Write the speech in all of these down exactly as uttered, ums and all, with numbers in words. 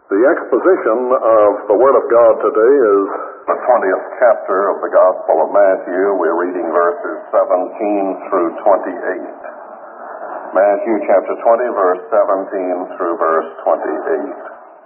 The exposition of the Word of God today is the twentieth chapter of the Gospel of Matthew. We're reading verses seventeen through twenty-eight. Matthew chapter twenty, verse seventeen through verse twenty-eight.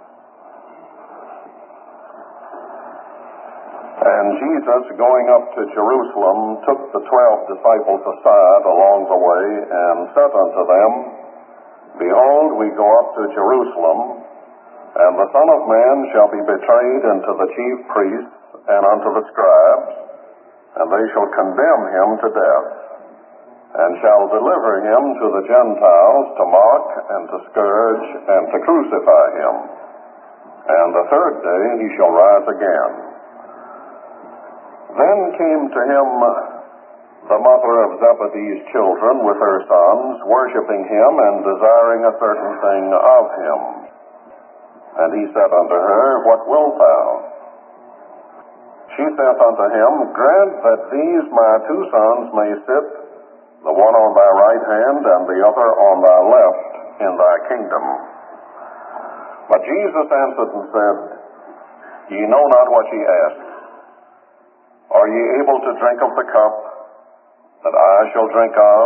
And Jesus, going up to Jerusalem, took the twelve disciples aside along the way, and said unto them, Behold, we go up to Jerusalem, and the Son of Man shall be betrayed unto the chief priests and unto the scribes, and they shall condemn him to death, and shall deliver him to the Gentiles to mock and to scourge and to crucify him. And the third day he shall rise again. Then came to him the mother of Zebedee's children with her sons, worshiping him and desiring a certain thing of him. And he said unto her, What wilt thou? She saith unto him, Grant that these my two sons may sit, the one on thy right hand and the other on thy left, in thy kingdom. But Jesus answered and said, Ye know not what ye ask. Are ye able to drink of the cup that I shall drink of?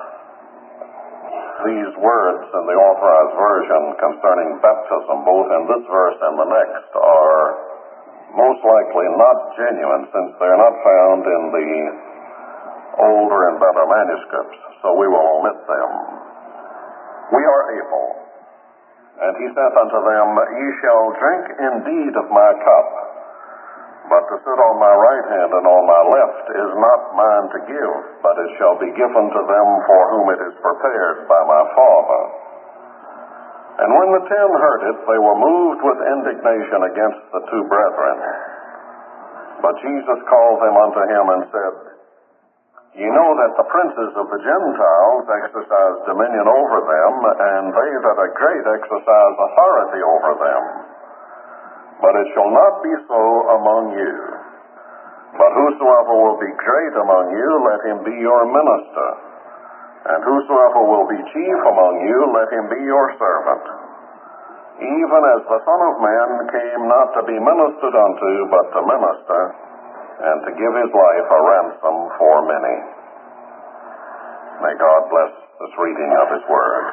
These words in the Authorized Version concerning baptism, both in this verse and the next, are most likely not genuine, since they're not found in the older and better manuscripts, so we will omit them. We are able. And he saith unto them, Ye shall drink indeed of my cup, but to sit on my right hand and on my left is not mine to give, but it shall be given to them for whom it is prepared by my Father. And when the ten heard it, they were moved with indignation against the two brethren. But Jesus called them unto him and said, Ye know that the princes of the Gentiles exercise dominion over them, and they that are great exercise authority over them. But it shall not be so among you. But whosoever will be great among you, let him be your minister. And whosoever will be chief among you, let him be your servant. Even as the Son of Man came not to be ministered unto, but to minister, and to give his life a ransom for many. May God bless this reading of his word.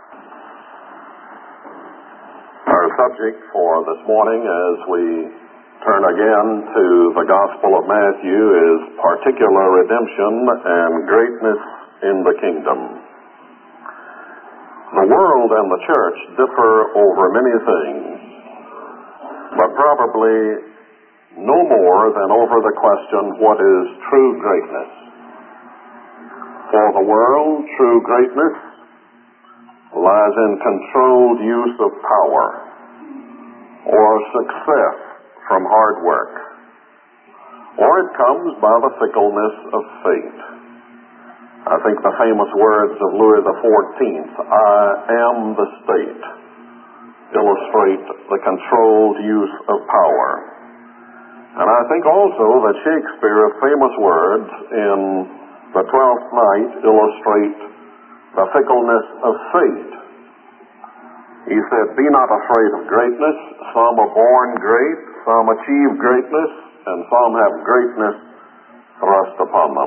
Our subject for this morning, as we turn again to the Gospel of Matthew, is particular redemption and greatness in the kingdom. The world and the church differ over many things, but probably no more than over the question, what is true greatness? For the world, true greatness lies in controlled use of power or success from hard work, or it comes by the fickleness of fate. I think the famous words of Louis the fourteenth, I am the state, illustrate the controlled use of power. And I think also that Shakespeare's famous words in The Twelfth Night illustrate the fickleness of fate. He said, Be not afraid of greatness. Some are born great, some achieve greatness, and some have greatness thrust upon them.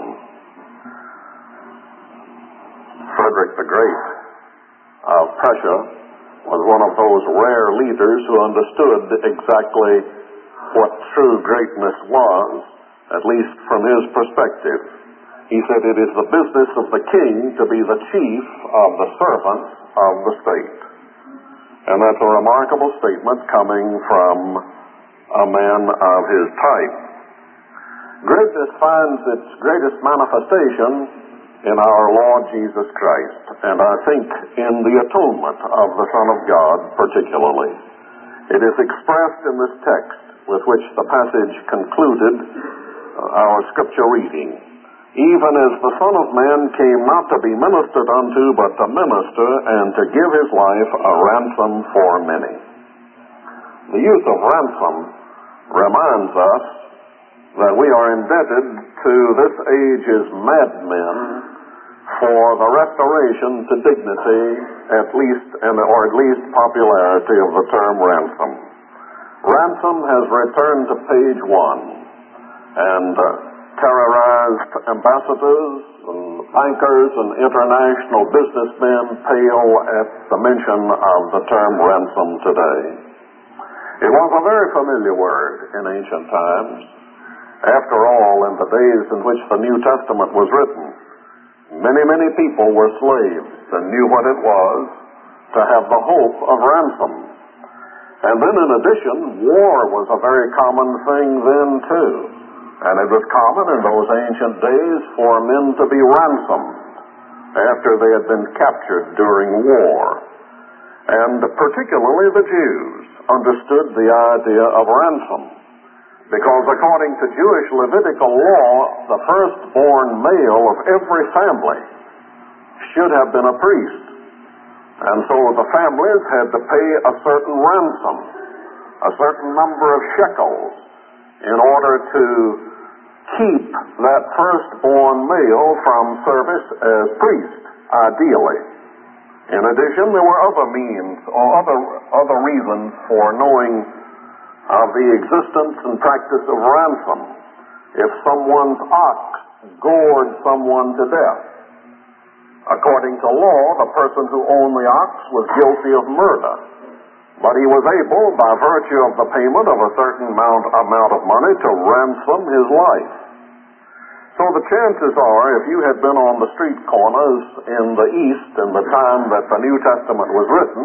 Frederick the Great of Prussia was one of those rare leaders who understood exactly what true greatness was, at least from his perspective. He said, It is the business of the king to be the chief of the servants of the state. And that's a remarkable statement coming from a man of his type. Greatness finds its greatest manifestation in our Lord Jesus Christ, and I think in the atonement of the Son of God particularly. It is expressed in this text with which the passage concluded our scripture reading. Even as the Son of Man came not to be ministered unto, but to minister and to give his life a ransom for many. The use of ransom reminds us that we are indebted to this age's madmen for the restoration to dignity, at least, and or at least popularity of the term ransom. Ransom has returned to page one, and uh, terrorized ambassadors and bankers and international businessmen pale at the mention of the term ransom today. It was a very familiar word in ancient times. After all, in the days in which the New Testament was written, many, many people were slaves and knew what it was to have the hope of ransom. And then in addition, war was a very common thing then too. And it was common in those ancient days for men to be ransomed after they had been captured during war. And particularly the Jews understood the idea of ransom, because according to Jewish Levitical law, the firstborn male of every family should have been a priest. And so the families had to pay a certain ransom, a certain number of shekels, in order to keep that firstborn male from service as priest, ideally. In addition, there were other means or other, other reasons for knowing of the existence and practice of ransom. If someone's ox gored someone to death, according to law, the person who owned the ox was guilty of murder. But he was able, by virtue of the payment of a certain amount, amount of money, to ransom his life. So the chances are, if you had been on the street corners in the East in the time that the New Testament was written,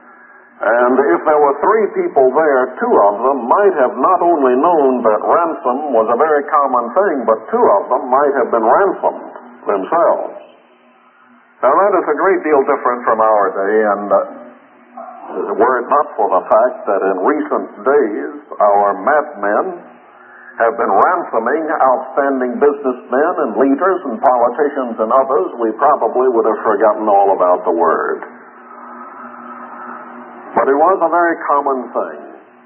and if there were three people there, two of them might have not only known that ransom was a very common thing, but two of them might have been ransomed themselves. Now that is a great deal different from our day, and uh, were it not for the fact that in recent days our madmen have been ransoming outstanding businessmen and leaders and politicians and others, we probably would have forgotten all about the word. But it was a very common thing.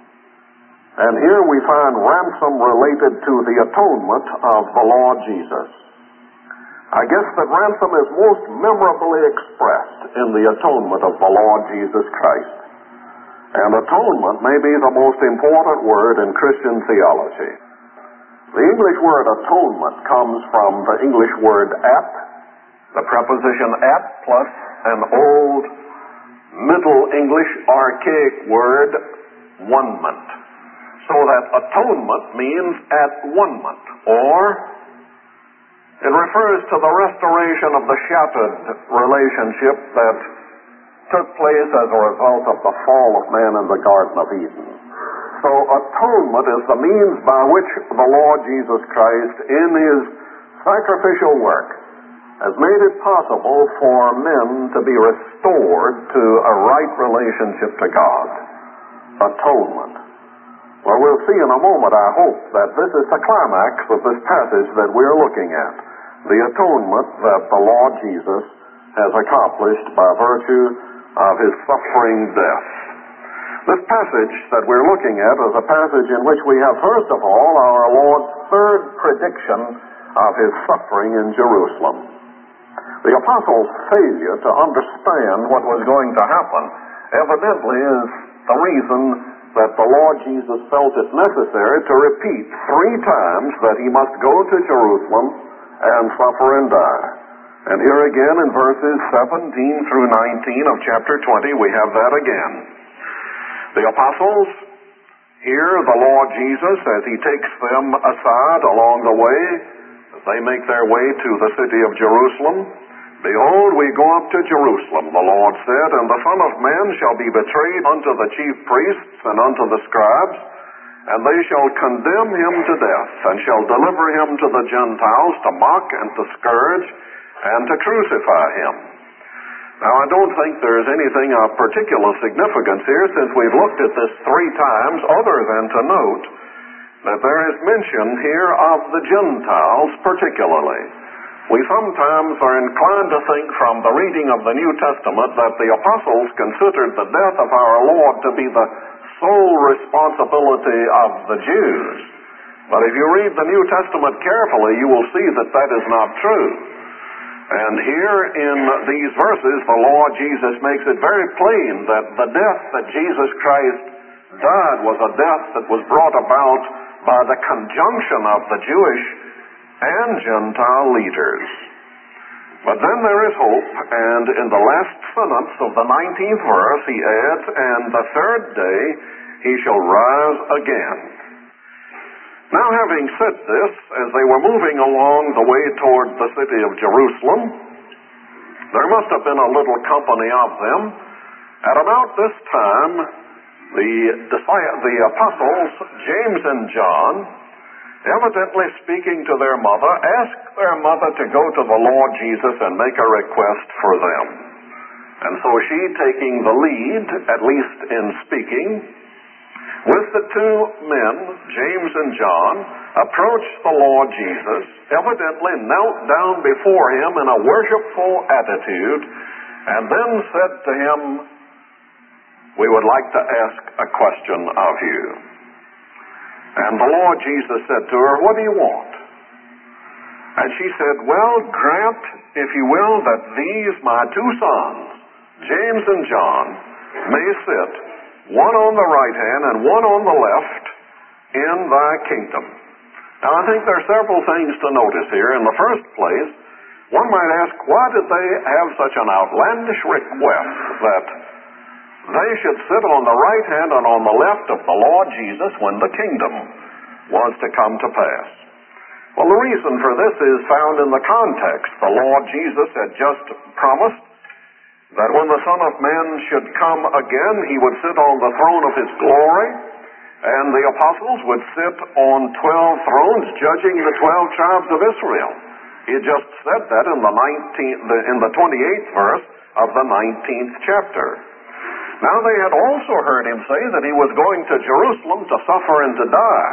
And here we find ransom related to the atonement of the Lord Jesus. I guess that ransom is most memorably expressed in the atonement of the Lord Jesus Christ. And atonement may be the most important word in Christian theology. The English word atonement comes from the English word at, the preposition at plus an old Middle English archaic word, one-ment. So that atonement means at one-ment, or it refers to the restoration of the shattered relationship that took place as a result of the fall of man in the Garden of Eden. So atonement is the means by which the Lord Jesus Christ, in his sacrificial work, has made it possible for men to be restored to a right relationship to God. Atonement. Well, we'll see in a moment, I hope, that this is the climax of this passage that we're looking at. The atonement that the Lord Jesus has accomplished by virtue of his suffering death. This passage that we're looking at is a passage in which we have, first of all, our Lord's third prediction of his suffering in Jerusalem. The apostles' failure to understand what was going to happen evidently is the reason that the Lord Jesus felt it necessary to repeat three times that he must go to Jerusalem and suffer and die. And here again in verses seventeen through nineteen of chapter twenty, we have that again. The apostles hear the Lord Jesus as he takes them aside along the way, as they make their way to the city of Jerusalem. Behold, we go up to Jerusalem, the Lord said, and the Son of Man shall be betrayed unto the chief priests and unto the scribes, and they shall condemn him to death, and shall deliver him to the Gentiles to mock and to scourge, and to crucify him. Now, I don't think there's anything of particular significance here, since we've looked at this three times, other than to note that there is mention here of the Gentiles particularly. We sometimes are inclined to think from the reading of the New Testament that the apostles considered the death of our Lord to be the sole responsibility of the Jews. But if you read the New Testament carefully, you will see that that is not true. And here in these verses, the Lord Jesus makes it very plain that the death that Jesus Christ died was a death that was brought about by the conjunction of the Jewish and Gentile leaders. But then there is hope, and in the last sentence of the nineteenth verse he adds, "And the third day he shall rise again." Now, having said this, as they were moving along the way toward the city of Jerusalem, there must have been a little company of them. At about this time, the, the apostles, James and John, evidently speaking to their mother, asked their mother to go to the Lord Jesus and make a request for them. And so she, taking the lead, at least in speaking, with the two men, James and John, approached the Lord Jesus, evidently knelt down before him in a worshipful attitude, and then said to him, "We would like to ask a question of you." And the Lord Jesus said to her, "What do you want?" And she said, "Well, grant, if you will, that these my two sons, James and John, may sit, one on the right hand and one on the left, in thy kingdom." Now, I think there are several things to notice here. In the first place, one might ask, why did they have such an outlandish request that they should sit on the right hand and on the left of the Lord Jesus when the kingdom was to come to pass? Well, the reason for this is found in the context. The Lord Jesus had just promised that when the Son of Man should come again, he would sit on the throne of his glory, and the apostles would sit on twelve thrones, judging the twelve tribes of Israel. He had just said that in the nineteenth, in the twenty-eighth verse of the nineteenth chapter. Now they had also heard him say that he was going to Jerusalem to suffer and to die.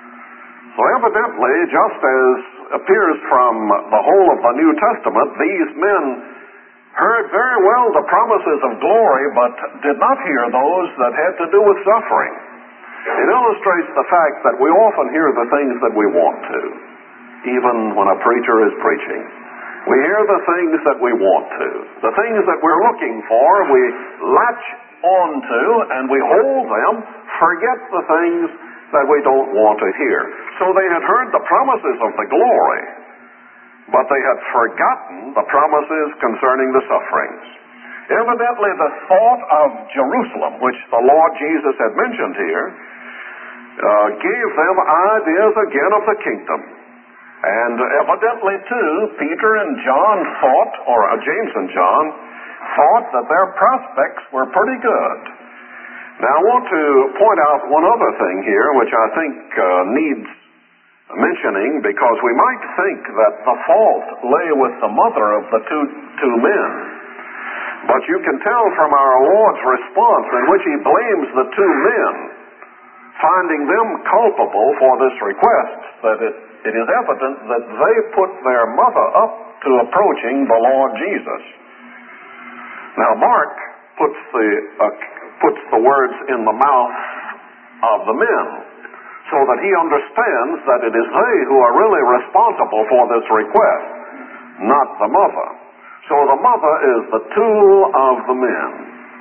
So evidently, just as appears from the whole of the New Testament, these men heard very well the promises of glory, but did not hear those that had to do with suffering. It illustrates the fact that we often hear the things that we want to, even when a preacher is preaching. We hear the things that we want to. The things that we're looking for, we latch onto and we hold them, forget the things that we don't want to hear. So they had heard the promises of the glory, but they had forgotten the promises concerning the sufferings. Evidently, the thought of Jerusalem, which the Lord Jesus had mentioned here, uh, gave them ideas again of the kingdom. And evidently, too, Peter and John thought, or uh, James and John, thought that their prospects were pretty good. Now, I want to point out one other thing here, which I think uh, needs mentioning, because we might think that the fault lay with the mother of the two, two men. But you can tell from our Lord's response in which he blames the two men, finding them culpable for this request, that it, it is evident that they put their mother up to approaching the Lord Jesus. Now, Mark puts the, uh, puts the words in the mouth of the men, so that he understands that it is they who are really responsible for this request, not the mother. So the mother is the tool of the men.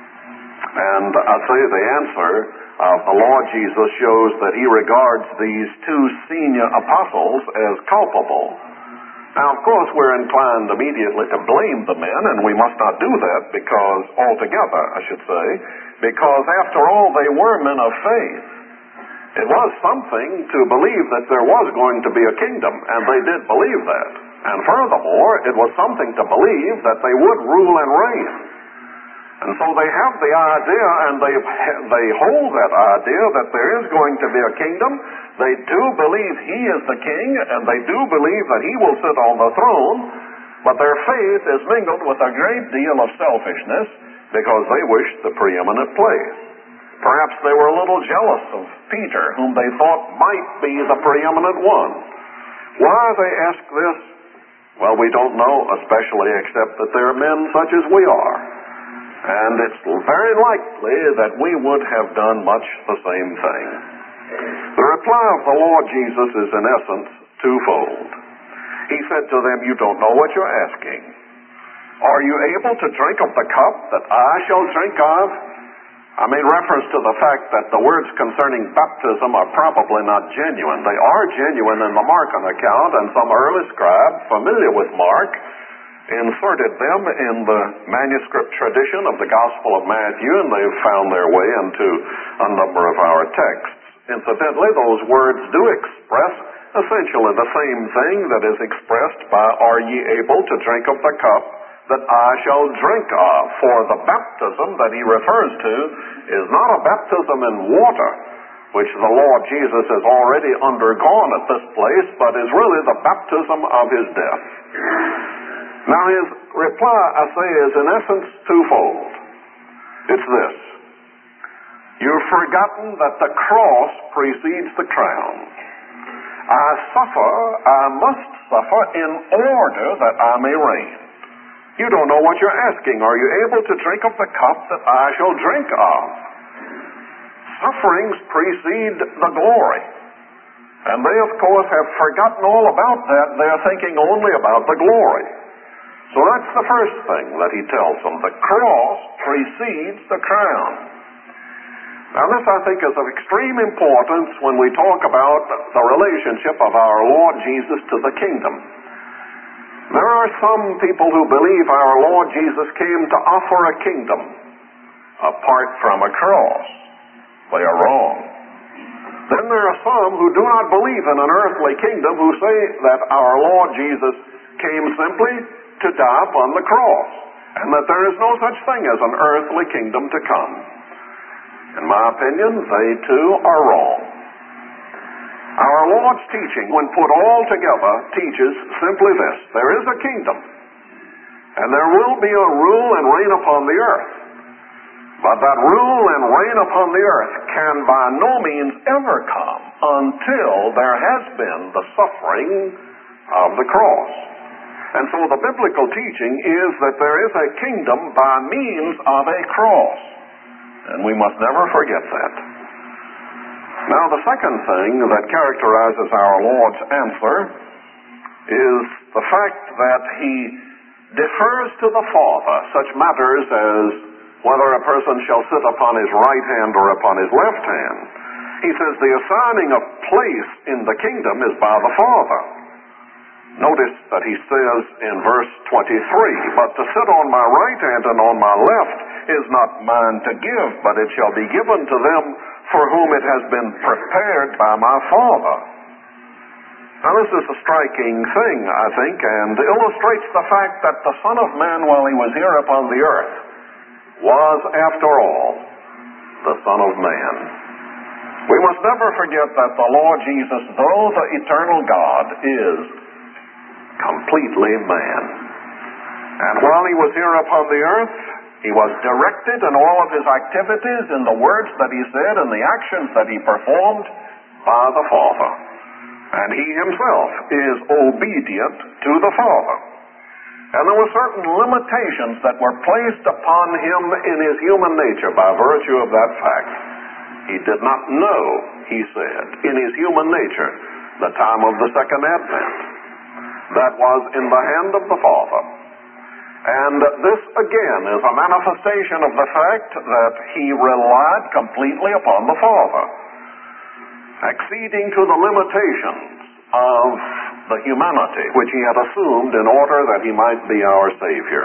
And I say the answer of the Lord Jesus shows that he regards these two senior apostles as culpable. Now, of course, we're inclined immediately to blame the men, and we must not do that because, altogether, I should say, because after all, they were men of faith. It was something to believe that there was going to be a kingdom, and they did believe that. And furthermore, it was something to believe that they would rule and reign. And so they have the idea, and they they hold that idea that there is going to be a kingdom. They do believe he is the king, and they do believe that he will sit on the throne, but their faith is mingled with a great deal of selfishness because they wish the preeminent place. Perhaps they were a little jealous of Peter, whom they thought might be the preeminent one. Why they ask this? Well, we don't know, especially except that they're men such as we are. And it's very likely that we would have done much the same thing. The reply of the Lord Jesus is in essence twofold. He said to them, "You don't know what you're asking. Are you able to drink of the cup that I shall drink of? I made reference to the fact that the words concerning baptism are probably not genuine. They are genuine in the Markan account, and some early scribe familiar with Mark inserted them in the manuscript tradition of the Gospel of Matthew, and they've found their way into a number of our texts. Incidentally, those words do express essentially the same thing that is expressed by, "Are ye able to drink of the cup that I shall drink of?" For the baptism that he refers to is not a baptism in water, which the Lord Jesus has already undergone at this place, but is really the baptism of his death. Now his reply, I say, is in essence twofold. It's this: you've forgotten that the cross precedes the crown. I suffer, I must suffer in order that I may reign. You don't know what you're asking. Are you able to drink of the cup that I shall drink of? Sufferings precede the glory. And they, of course, have forgotten all about that. They're thinking only about the glory. So that's the first thing that he tells them. The cross precedes the crown. Now this, I think, is of extreme importance when we talk about the relationship of our Lord Jesus to the kingdom. There are some people who believe our Lord Jesus came to offer a kingdom apart from a cross. They are wrong. Then there are some who do not believe in an earthly kingdom, who say that our Lord Jesus came simply to die upon the cross, and that there is no such thing as an earthly kingdom to come. In my opinion, they too are wrong. Our Lord's teaching, when put all together, teaches simply this: there is a kingdom, and there will be a rule and reign upon the earth. But that rule and reign upon the earth can by no means ever come until there has been the suffering of the cross. And so the biblical teaching is that there is a kingdom by means of a cross. And we must never forget that. Now, the second thing that characterizes our Lord's answer is the fact that he defers to the Father such matters as whether a person shall sit upon his right hand or upon his left hand. He says the assigning of place in the kingdom is by the Father. Notice that he says in verse twenty-three, "But to sit on my right hand and on my left is not mine to give, but it shall be given to them for whom it has been prepared by my Father." Now this is a striking thing, I think, and illustrates the fact that the Son of Man, while he was here upon the earth, was, after all, the Son of Man. We must never forget that the Lord Jesus, though the eternal God, is completely man. And while he was here upon the earth, he was directed in all of his activities, in the words that he said, and the actions that he performed, by the Father. And he himself is obedient to the Father. And there were certain limitations that were placed upon him in his human nature by virtue of that fact. He did not know, he said, in his human nature, the time of the second advent. That was in the hand of the Father. And this, again, is a manifestation of the fact that he relied completely upon the Father, acceding to the limitations of the humanity which he had assumed in order that he might be our Savior.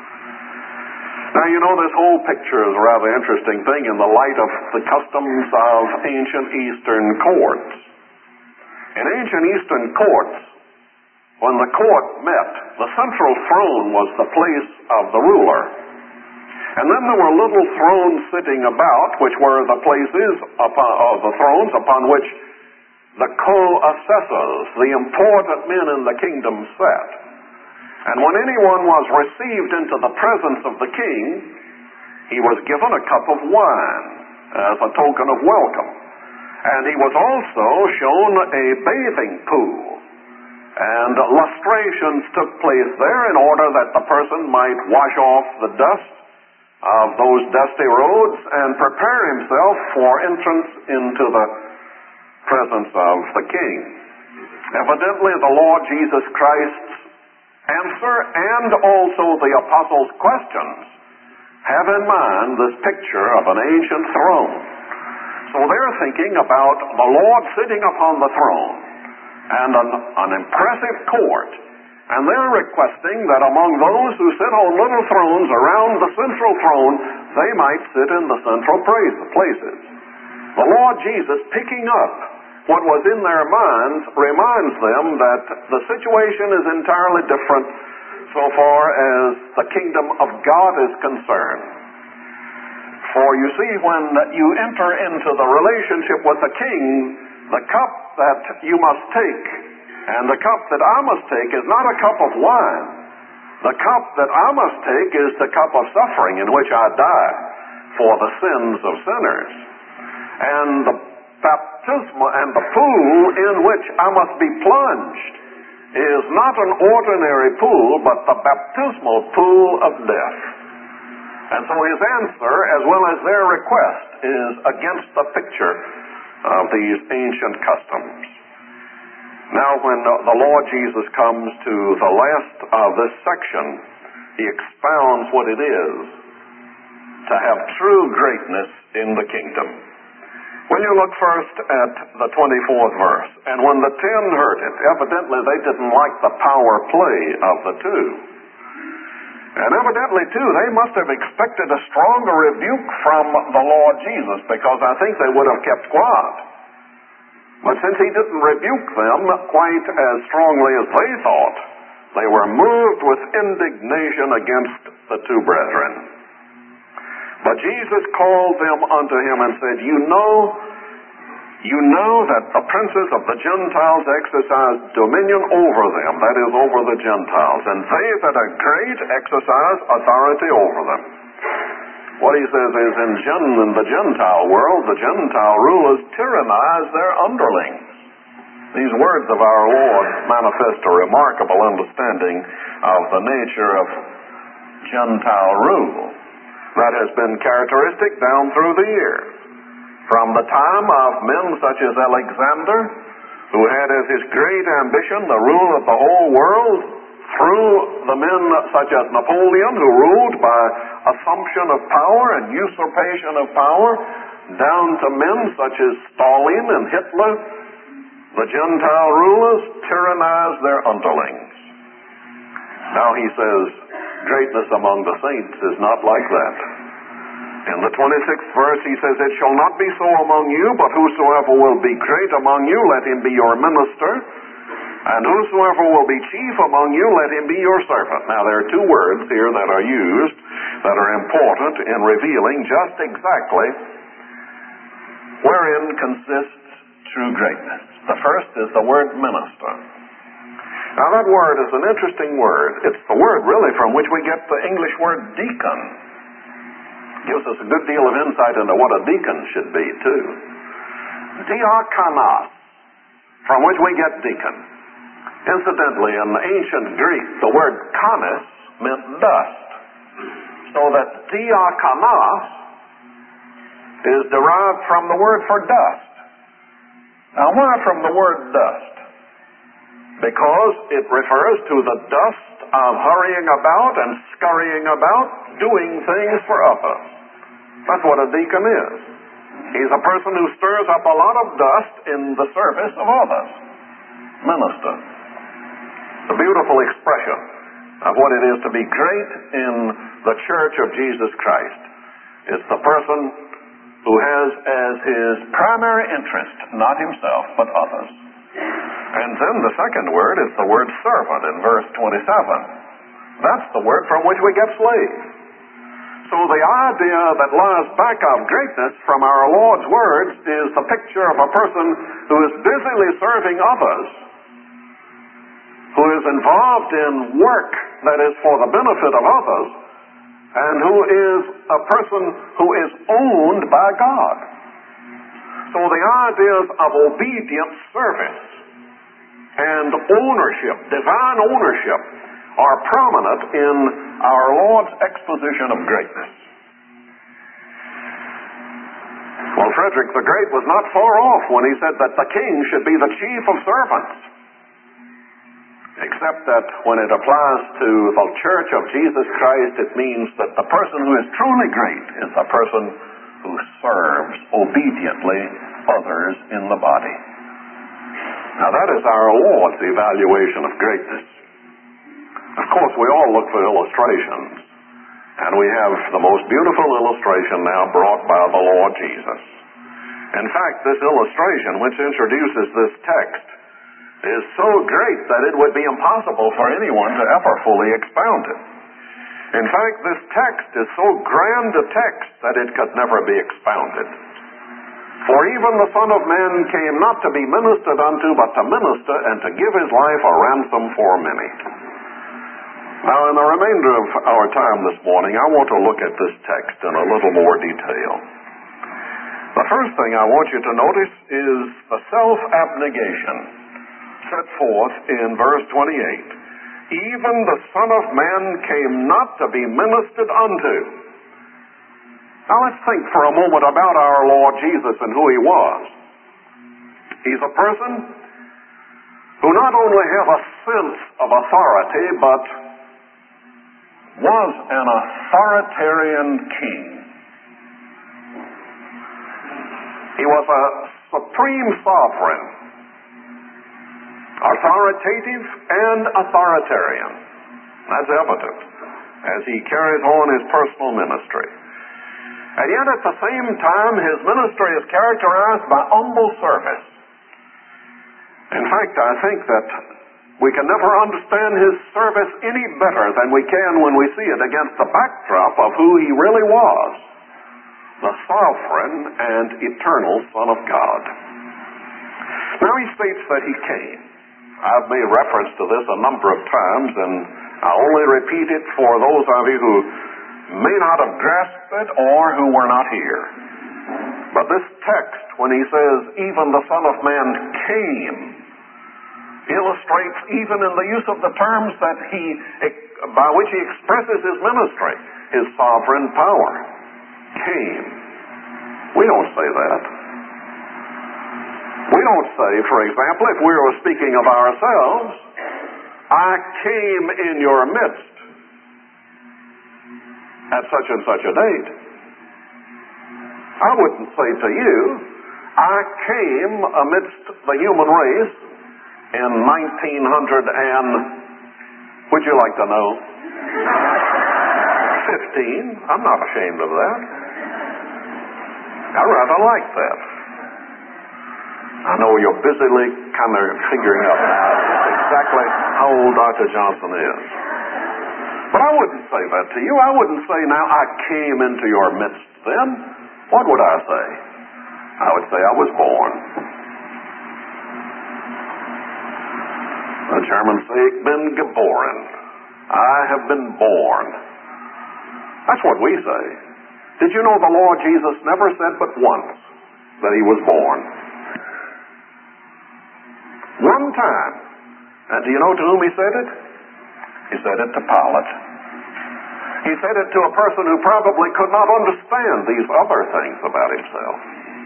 Now, you know, this whole picture is a rather interesting thing in the light of the customs of ancient Eastern courts. In ancient Eastern courts, when the court met, the central throne was the place of the ruler. And then there were little thrones sitting about, which were the places upon, of the thrones upon which the co-assessors, the important men in the kingdom, sat. And when anyone was received into the presence of the king, he was given a cup of wine as a token of welcome. And he was also shown a bathing pool. And lustrations took place there in order that the person might wash off the dust of those dusty roads and prepare himself for entrance into the presence of the king. Evidently, the Lord Jesus Christ's answer and also the apostles' questions have in mind this picture of an ancient throne. So they're thinking about the Lord sitting upon the throne and an, an impressive court. And they're requesting that among those who sit on little thrones around the central throne, they might sit in the central places. The Lord Jesus, picking up what was in their minds, reminds them that the situation is entirely different so far as the kingdom of God is concerned. For you see, when you enter into the relationship with the king, the cup that you must take and the cup that I must take is not a cup of wine. The cup that I must take is the cup of suffering in which I die for the sins of sinners. And the baptismal and the pool in which I must be plunged is not an ordinary pool, but the baptismal pool of death. And so his answer, as well as their request, is against the picture of these ancient customs. Now, when the Lord Jesus comes to the last of this section, he expounds what it is to have true greatness in the kingdom. When you look first at the twenty-fourth verse, and when the ten heard it, evidently they didn't like the power play of the two. And evidently, too, they must have expected a stronger rebuke from the Lord Jesus, because I think they would have kept quiet. But since he didn't rebuke them quite as strongly as they thought, they were moved with indignation against the two brethren. But Jesus called them unto him and said, You know, you know that the princes of the Gentiles exercise dominion over them, that is, over the Gentiles, and they that are great exercise authority over them. What he says is, in, Gen, in the Gentile world, the Gentile rulers tyrannize their underlings. These words of our Lord manifest a remarkable understanding of the nature of Gentile rule that has been characteristic down through the years. From the time of men such as Alexander, who had as his great ambition the rule of the whole world, through the men such as Napoleon, who ruled by assumption of power and usurpation of power, down to men such as Stalin and Hitler, the Gentile rulers tyrannized their underlings. Now he says, greatness among the saints is not like that. In the twenty-sixth verse he says, It shall not be so among you, but whosoever will be great among you, let him be your minister. And whosoever will be chief among you, let him be your servant. Now, there are two words here that are used that are important in revealing just exactly wherein consists true greatness. The first is the word minister. Now, that word is an interesting word. It's the word, really, from which we get the English word deacon. It gives us a good deal of insight into what a deacon should be, too. Diakonos, from which we get deacon. Incidentally, in ancient Greek, the word konos meant dust. So that diakonos is derived from the word for dust. Now, why from the word dust? Because it refers to the dust of hurrying about and scurrying about, doing things for others. That's what a deacon is. He's a person who stirs up a lot of dust in the service of others. Minister. A beautiful expression of what it is to be great in the church of Jesus Christ. It's the person who has as his primary interest not himself, but others. And then the second word is the word servant in verse twenty-seven. That's the word from which we get slave. So the idea that lies back of greatness from our Lord's words is the picture of a person who is busily serving others, who is involved in work that is for the benefit of others, and who is a person who is owned by God. So the ideas of obedient service and ownership, divine ownership, are prominent in our Lord's exposition of greatness. Well, Frederick the Great was not far off when he said that the king should be the chief of servants. except that when it applies to the Church of Jesus Christ, it means that the person who is truly great is the person who serves obediently others in the body. Now that is our Lord's evaluation of greatness. Of course, we all look for illustrations, and we have the most beautiful illustration now brought by the Lord Jesus. In fact, this illustration, which introduces this text, is so great that it would be impossible for anyone to ever fully expound it. In fact, this text is so grand a text that it could never be expounded. For even the Son of Man came not to be ministered unto, but to minister and to give his life a ransom for many. Now, in the remainder of our time this morning, I want to look at this text in a little more detail. The first thing I want you to notice is the self-abnegation set forth in verse twenty-eight. Even the Son of Man came not to be ministered unto. Now let's think for a moment about our Lord Jesus and who he was. He's a person who not only had a sense of authority, but was an authoritarian king. He was a supreme sovereign, authoritative and authoritarian. That's evident as he carries on his personal ministry. And yet at the same time, his ministry is characterized by humble service. In fact, I think that we can never understand his service any better than we can when we see it against the backdrop of who he really was, the sovereign and eternal Son of God. Now he states that he came. I've made reference to this a number of times, and I only repeat it for those of you who may not have grasped it or who were not here. But this text, when he says, even the Son of Man came, illustrates even in the use of the terms that he, by which he expresses his ministry, his sovereign power. Came. We don't say that. We don't say, for example, if we were speaking of ourselves, I came in your midst at such and such a date. I wouldn't say to you, I came amidst the human race in nineteen hundred and, would you like to know? fifteen. I'm not ashamed of that. I rather like that. I know you're busily kind of figuring out now exactly how old Doctor Johnson is. But I wouldn't say that to you. I wouldn't say, now, I came into your midst then. What would I say? I would say I was born. The Germans say, ich bin geboren. I have been born. That's what we say. Did you know the Lord Jesus never said but once that he was born? One time. And do you know to whom he said it? He said it to Pilate. He said it to a person who probably could not understand these other things about himself.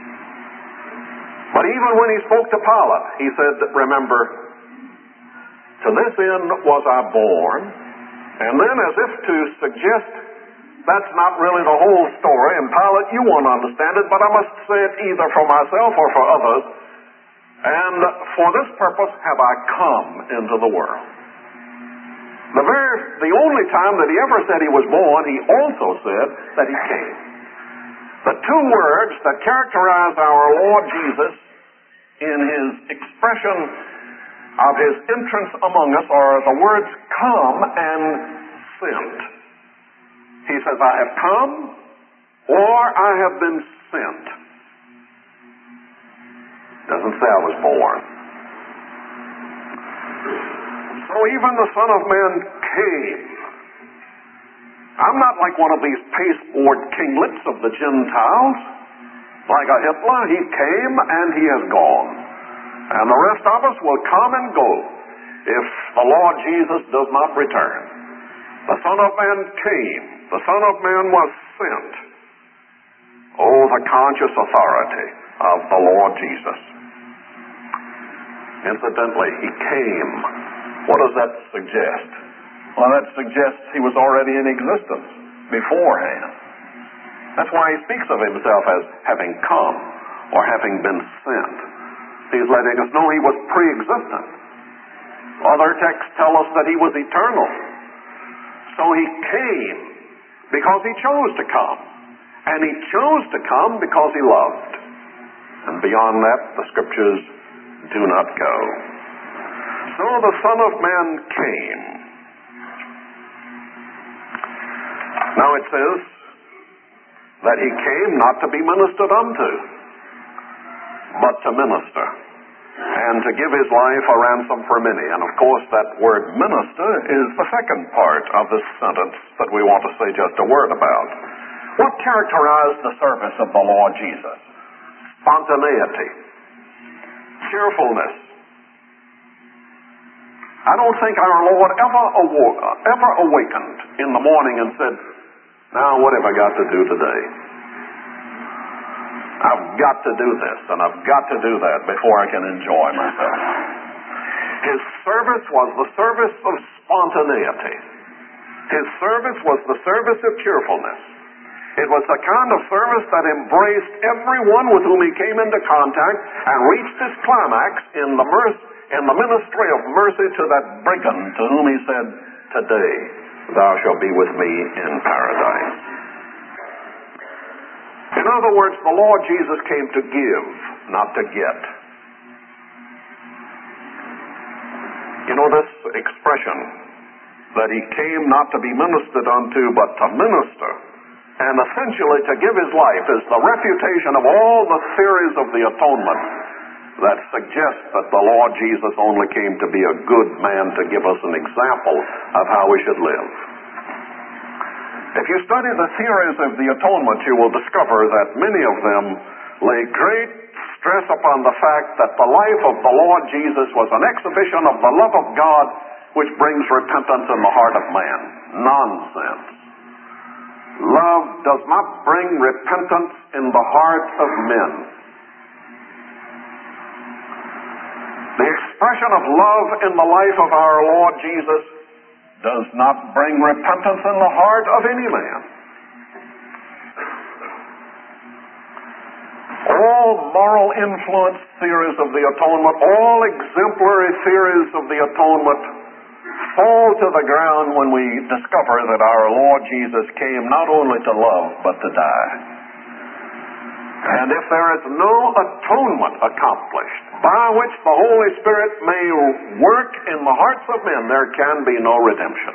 But even when he spoke to Pilate, he said, remember, to this end was I born. And then as if to suggest that's not really the whole story, and Pilate, you won't understand it, but I must say it either for myself or for others. And for this purpose have I come into the world. The very, the only time that he ever said he was born, he also said that he came. The two words that characterize our Lord Jesus in his expression of his entrance among us are the words come and sent. He says, I have come or I have been sent. Doesn't say I was born. So even the Son of Man came. I'm not like one of these pasteboard kinglets of the Gentiles. Like a Hitler, he came and he has gone. And the rest of us will come and go if the Lord Jesus does not return. The Son of Man came. The Son of Man was sent. Oh, the conscious authority of the Lord Jesus. Incidentally, he came What does that suggest? Well, that suggests he was already in existence beforehand. That's why he speaks of himself as having come or having been sent. He's letting us know he was pre-existent. Other texts tell us that he was eternal. So he came because he chose to come. And he chose to come because he loved. And beyond that, the scriptures do not go. So the Son of Man came. Now it says that he came not to be ministered unto, but to minister, and to give his life a ransom for many. And of course, that word minister is the second part of this sentence that we want to say just a word about. What characterized the service of the Lord Jesus? Spontaneity, cheerfulness. I don't think our Lord ever awoke, ever awakened in the morning and said, now what have I got to do today? I've got to do this and I've got to do that before I can enjoy myself. His service was the service of spontaneity. His service was the service of cheerfulness. It was the kind of service that embraced everyone with whom he came into contact and reached its climax in the mercy, in the ministry of mercy to that brigand to whom he said, today thou shalt be with me in paradise. In other words, the Lord Jesus came to give, not to get. You know, this expression that he came not to be ministered unto, but to minister, and essentially to give his life, is the refutation of all the theories of the atonement that suggest that the Lord Jesus only came to be a good man to give us an example of how we should live. If you study the theories of the atonement, you will discover that many of them lay great stress upon the fact that the life of the Lord Jesus was an exhibition of the love of God which brings repentance in the heart of man. Nonsense. Love does not bring repentance in the heart of men. The expression of love in the life of our Lord Jesus does not bring repentance in the heart of any man. All moral influence theories of the atonement, all exemplary theories of the atonement fall to the ground when we discover that our Lord Jesus came not only to love, but to die. And if there is no atonement accomplished by which the Holy Spirit may work in the hearts of men, there can be no redemption.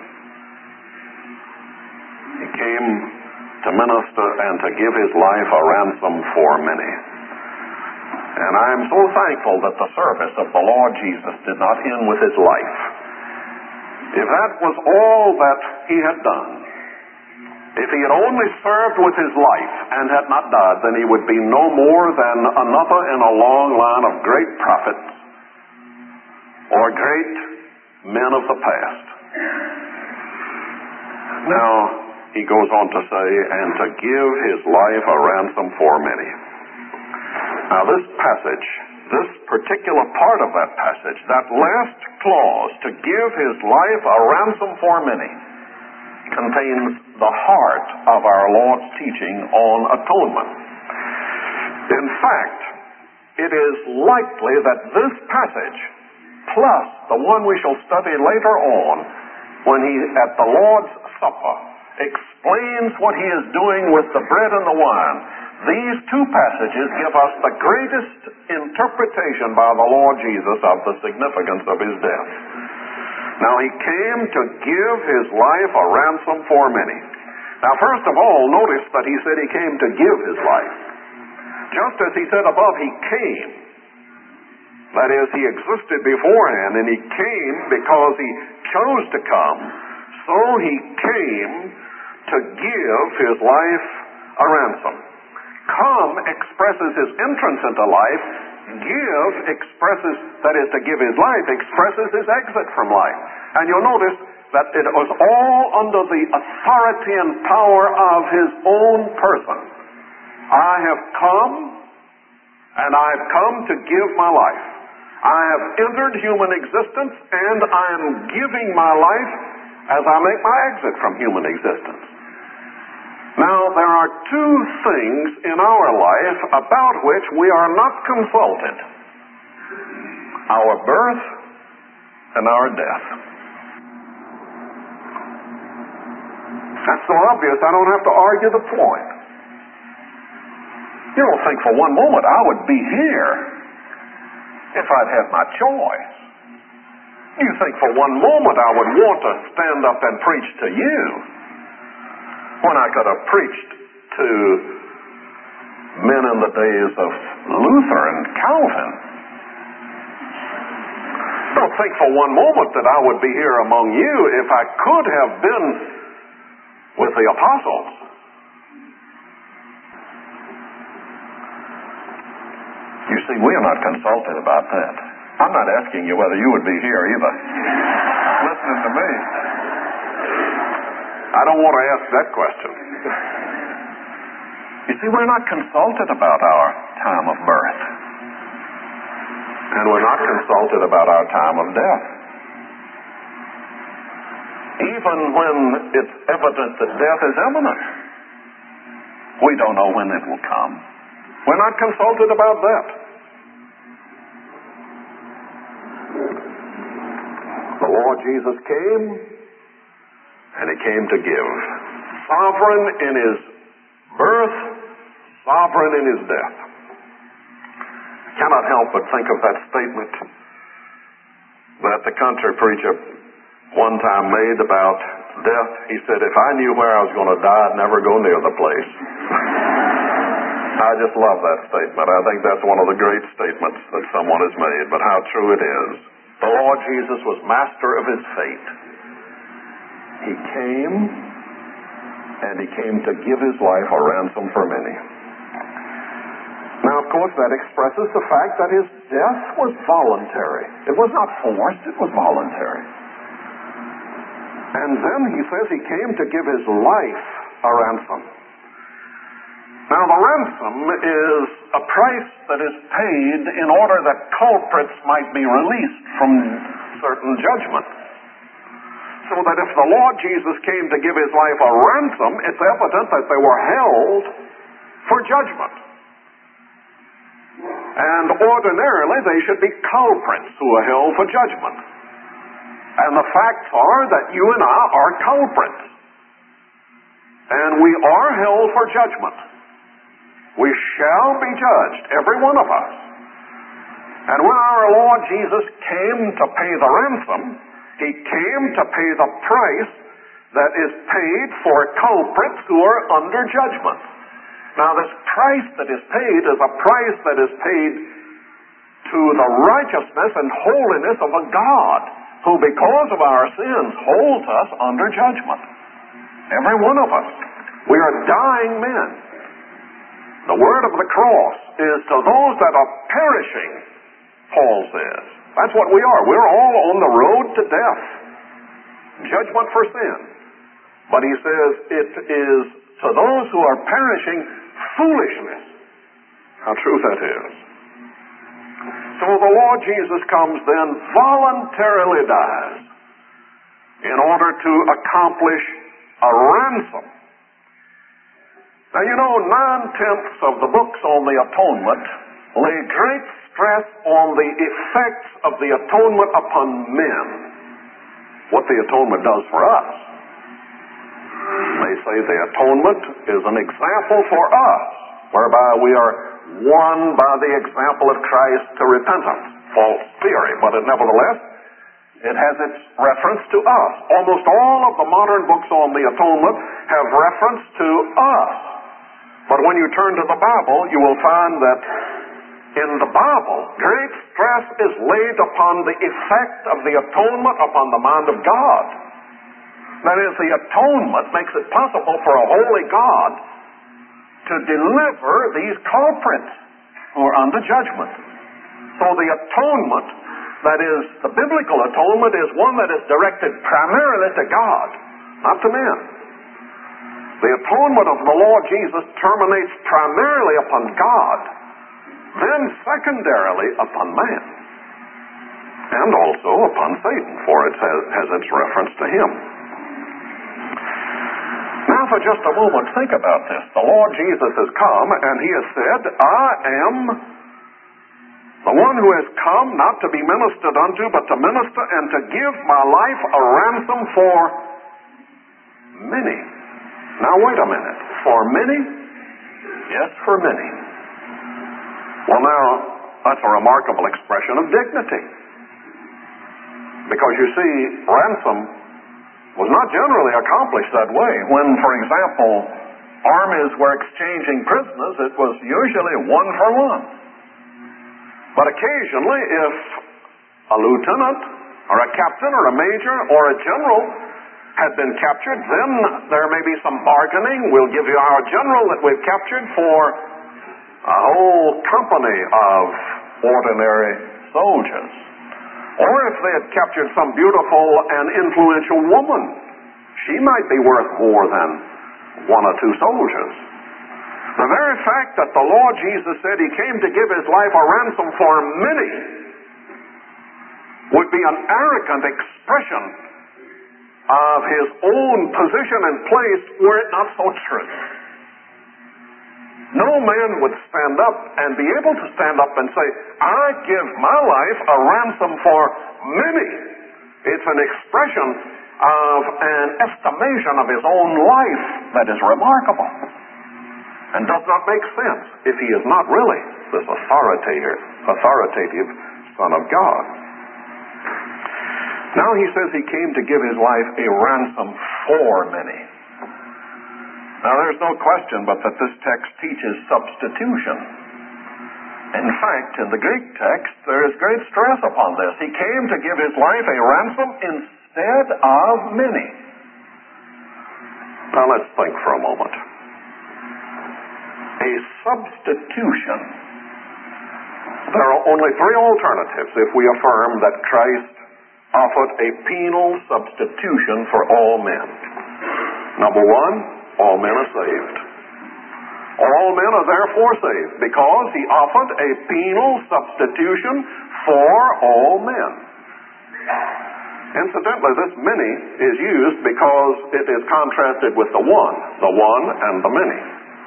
He came to minister and to give his life a ransom for many. And I am so thankful that the service of the Lord Jesus did not end with his life. If that was all that he had done, if he had only served with his life and had not died, then he would be no more than another in a long line of great prophets or great men of the past. Now, he goes on to say, and to give his life a ransom for many. Now, this passage, this particular part of that passage, that last clause, to give his life a ransom for many, contains the heart of our Lord's teaching on atonement. In fact, it is likely that this passage, plus the one we shall study later on, when he, at the Lord's Supper, explains what he is doing with the bread and the wine, these two passages give us the greatest interpretation by the Lord Jesus of the significance of his death. Now, he came to give his life a ransom for many. Now, first of all, notice that he said he came to give his life. Just as he said above, he came. That is, he existed beforehand, and he came because he chose to come. So he came to give his life a ransom. Come expresses his entrance into life. Give expresses, that is to give his life, expresses his exit from life. And you'll notice that it was all under the authority and power of his own person. I have come, and I've come to give my life. I have entered human existence, and I am giving my life as I make my exit from human existence. Now, there are two things in our life about which we are not consulted: our birth and our death. That's so obvious, I don't have to argue the point. You don't think for one moment I would be here if I'd had my choice. You think for one moment I would want to stand up and preach to you when I could have preached to men in the days of Luther and Calvin. Don't think for one moment that I would be here among you if I could have been with the apostles. You see, we are not consulted about that. I'm not asking you whether you would be here either. Listening to me. I don't want to ask that question. You see, we're not consulted about our time of birth. And we're not consulted about our time of death. Even when it's evident that death is imminent, we don't know when it will come. We're not consulted about that. The Lord Jesus came, and He came to give. Sovereign in His birth, sovereign in His death. I cannot help but think of that statement that the country preacher one time made about death. He said, if I knew where I was going to die, I'd never go near the place. I just love that statement. I think that's one of the great statements that someone has made, but how true it is. The Lord Jesus was master of His fate. He came, and He came to give His life a ransom for many. Now, of course, that expresses the fact that His death was voluntary. It was not forced, it was voluntary. And then He says He came to give His life a ransom. Now, the ransom is a price that is paid in order that culprits might be released from certain judgment. So that if the Lord Jesus came to give His life a ransom, it's evident that they were held for judgment. And ordinarily, they should be culprits who are held for judgment. And the facts are that you and I are culprits. And we are held for judgment. We shall be judged, every one of us. And when our Lord Jesus came to pay the ransom, He came to pay the price that is paid for culprits who are under judgment. Now, this price that is paid is a price that is paid to the righteousness and holiness of a God who, because of our sins, holds us under judgment. Every one of us. We are dying men. The word of the cross is to those that are perishing, Paul says. That's what we are. We're all on the road to death. Judgment for sin. But he says it is to those who are perishing foolishness. How true that is. So the Lord Jesus comes then, voluntarily dies in order to accomplish a ransom. Now, you know, nine-tenths of the books on the atonement lay great stress on the effects of the atonement upon men. What the atonement does for us. They say the atonement is an example for us, whereby we are won by the example of Christ to repentance. False theory, but it, nevertheless, it has its reference to us. Almost all of the modern books on the atonement have reference to us. But when you turn to the Bible, you will find that in the Bible, great stress is laid upon the effect of the atonement upon the mind of God. That is, the atonement makes it possible for a holy God to deliver these culprits who are under judgment. So the atonement, that is, the biblical atonement, is one that is directed primarily to God, not to men. The atonement of the Lord Jesus terminates primarily upon God, then secondarily upon man. and also upon Satan, for it has, has its reference to him. Now, for just a moment, think about this. The Lord Jesus has come, and he has said, I am the one who has come not to be ministered unto, but to minister and to give my life a ransom for many. Now, wait a minute. For many? Yes, for many. Well, now, that's a remarkable expression of dignity. Because you see, ransom was not generally accomplished that way. When, for example, armies were exchanging prisoners, it was usually one for one. But occasionally, if a lieutenant or a captain or a major or a general had been captured, then there may be some bargaining. We'll give you our general that we've captured for a whole company of ordinary soldiers. Or if they had captured some beautiful and influential woman, she might be worth more than one or two soldiers. The very fact that the Lord Jesus said he came to give his life a ransom for many would be an arrogant expression of his own position and place were it not so true. No man would stand up and be able to stand up and say, I give my life a ransom for many. It's an expression of an estimation of his own life that is remarkable and does not make sense if he is not really this authoritative, authoritative Son of God. Now he says he came to give his life a ransom for many. Now there's no question but that this text teaches substitution. In fact, in the Greek text, there is great stress upon this. He came to give his life a ransom instead of many. Now let's think for a moment. A substitution. There are only three alternatives if we affirm that Christ offered a penal substitution for all men. Number one, all men are saved. All men are therefore saved because he offered a penal substitution for all men. Incidentally, this many is used because it is contrasted with the one, the one and the many.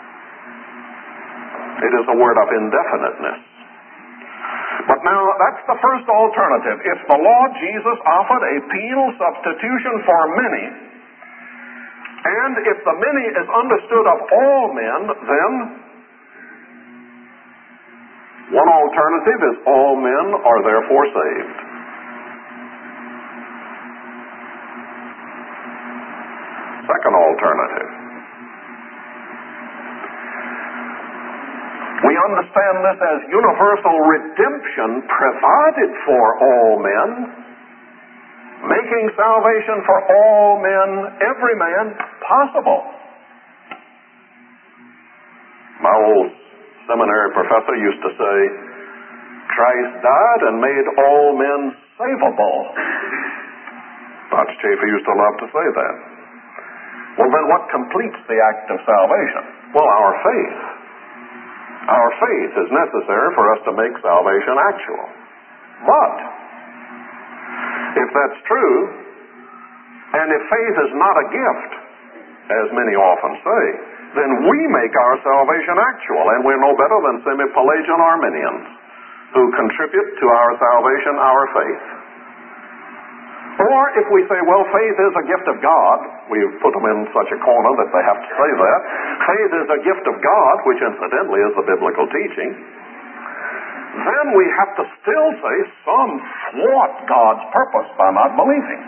It is a word of indefiniteness. But now, that's the first alternative. If the Lord Jesus offered a penal substitution for many, and if the many is understood of all men, then one alternative is all men are therefore saved. Second alternative. We understand this as universal redemption provided for all men, making salvation for all men, every man, possible. My old seminary professor used to say, Christ died and made all men savable. Dodge Chaffee used to love to say that. Well, then what completes the act of salvation? Well, our faith. Our faith is necessary for us to make salvation actual. But if that's true, and if faith is not a gift, as many often say, then we make our salvation actual, and we're no better than semi-Pelagian Arminians who contribute to our salvation our faith. Or if we say, well, faith is a gift of God, we've put them in such a corner that they have to say that. Faith is a gift of God, which incidentally is the biblical teaching. Then we have to still say some thwart God's purpose by not believing.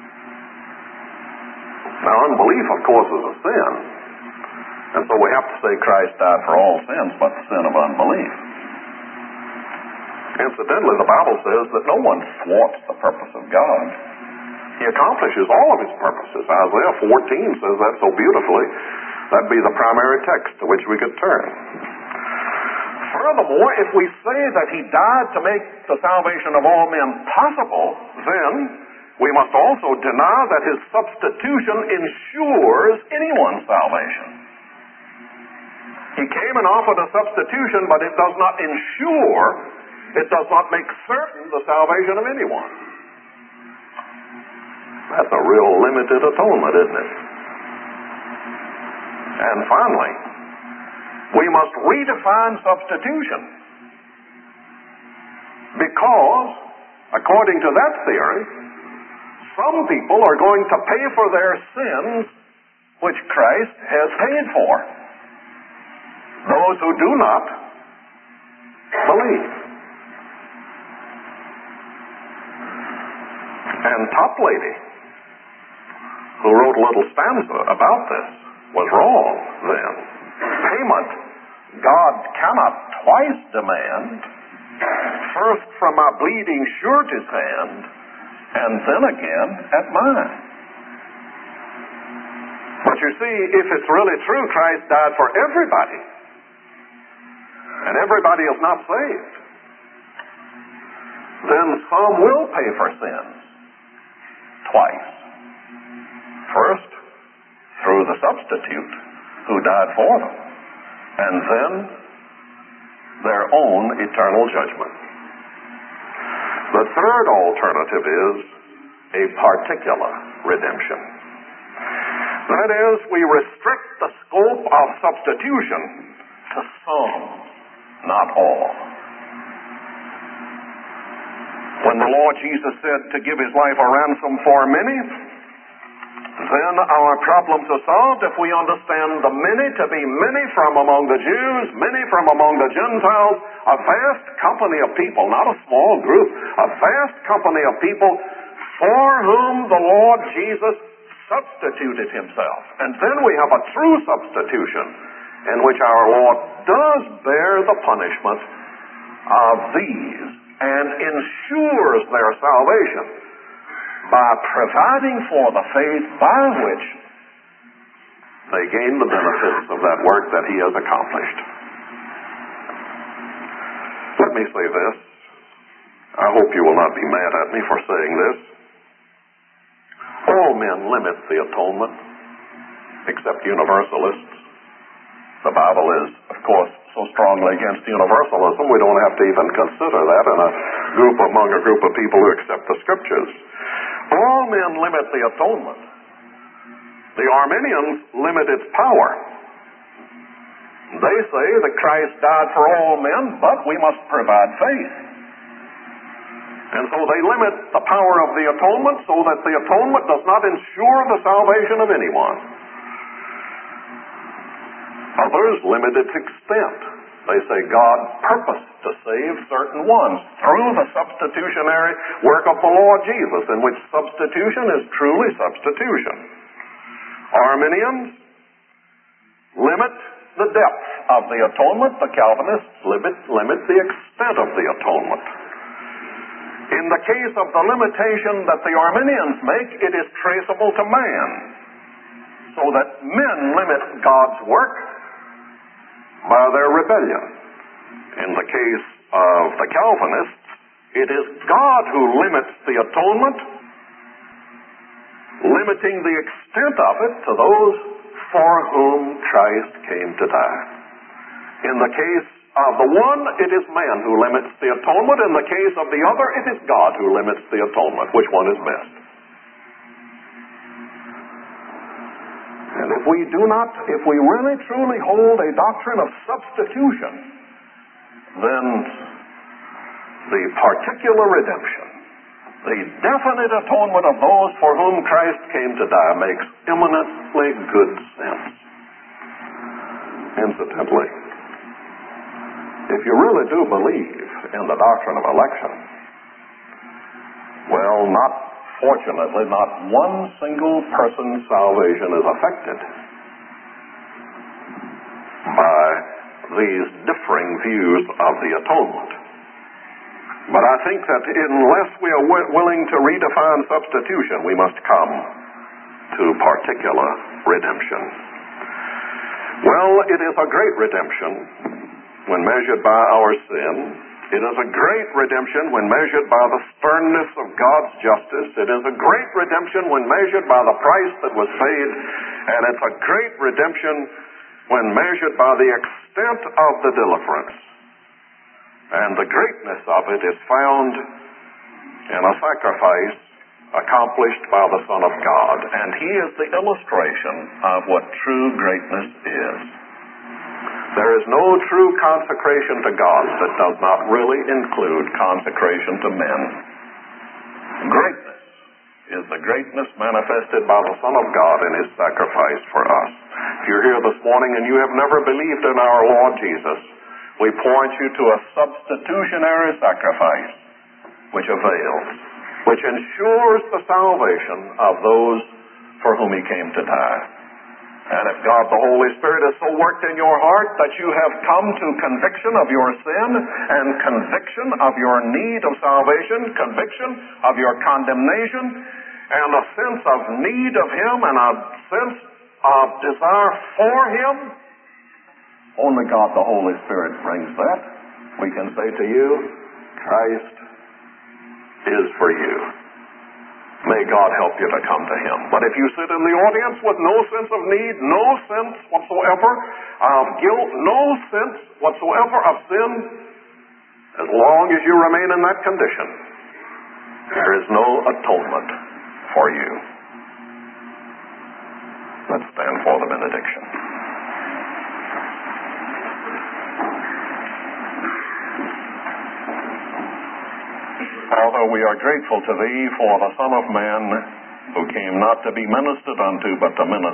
Now, unbelief, of course, is a sin. And so we have to say Christ died for all sins but the sin of unbelief. Incidentally, the Bible says that no one thwarts the purpose of God. He accomplishes all of his purposes. Isaiah fourteen says that so beautifully. That'd be the primary text to which we could turn. Furthermore, if we say that he died to make the salvation of all men possible, then we must also deny that his substitution ensures anyone's salvation. He came and offered a substitution, but it does not ensure it does not make certain the salvation of anyone. That's a real limited atonement, isn't it? And finally, we must redefine substitution. Because, according to that theory, some people are going to pay for their sins which Christ has paid for. Those who do not believe. And Toplady, who wrote a little stanza about this, was wrong then. Payment God cannot twice demand, first from my bleeding surety's hand, and then again at mine. But you see, if it's really true Christ died for everybody, and everybody is not saved, then some will pay for sins twice. First, through the substitute who died for them, and then their own eternal judgment. The third alternative is a particular redemption. That is, we restrict the scope of substitution to some, not all. When the Lord Jesus said to give his life a ransom for many, then our problems are solved if we understand the many to be many from among the Jews, many from among the Gentiles, a vast company of people, not a small group, a vast company of people for whom the Lord Jesus substituted himself. And then we have a true substitution in which our Lord does bear the punishment of these and ensures their salvation by providing for the faith by which they gain the benefits of that work that he has accomplished. Let me say this. I hope you will not be mad at me for saying this. All men limit the atonement, except universalists. The Bible is, of course, so strongly against universalism, we don't have to even consider that in a group among a group of people who accept the Scriptures. All men limit the atonement. The Arminians limit its power. They say that Christ died for all men, but we must provide faith. And so they limit the power of the atonement so that the atonement does not ensure the salvation of anyone. Others limit its extent. They say God purposed to save certain ones through the substitutionary work of the Lord Jesus, in which substitution is truly substitution. Arminians limit the depth of the atonement. The Calvinists limit, limit the extent of the atonement. In the case of the limitation that the Arminians make, it is traceable to man, so that men limit God's work by their rebellion. In the case of the Calvinists, it is God who limits the atonement, limiting the extent of it to those for whom Christ came to die. In the case of the one, it is man who limits the atonement. In the case of the other, it is God who limits the atonement. Which one is best? And if we do not, if we really truly hold a doctrine of substitution, then the particular redemption, the definite atonement of those for whom Christ came to die, makes eminently good sense. Incidentally, if you really do believe in the doctrine of election, well, not fortunately, not one single person's salvation is affected by these differing views of the atonement. But I think that unless we are w- willing to redefine substitution, we must come to particular redemption. Well, it is a great redemption when measured by our sin. It is a great redemption when measured by the sternness of God's justice. It is a great redemption when measured by the price that was paid. And it's a great redemption when measured by the extent of the deliverance And the greatness of it is found in a sacrifice accomplished by the Son of God. And he is the illustration of what true greatness is. There is no true consecration to God that does not really include consecration to men. Greatness is the greatness manifested by the Son of God in his sacrifice for us. If you're here this morning and you have never believed in our Lord Jesus, we point you to a substitutionary sacrifice which avails, which ensures the salvation of those for whom he came to die. And if God the Holy Spirit has so worked in your heart that you have come to conviction of your sin and conviction of your need of salvation, conviction of your condemnation, and a sense of need of him and a sense of desire for him, only God the Holy Spirit brings that. We can say to you, Christ is for you. May God help you to come to him. But if you sit in the audience with no sense of need, no sense whatsoever of guilt, no sense whatsoever of sin, as long as you remain in that condition, there is no atonement for you. Let's stand for the benediction. Father, we are grateful to thee for the Son of Man, who came not to be ministered unto, but to minister.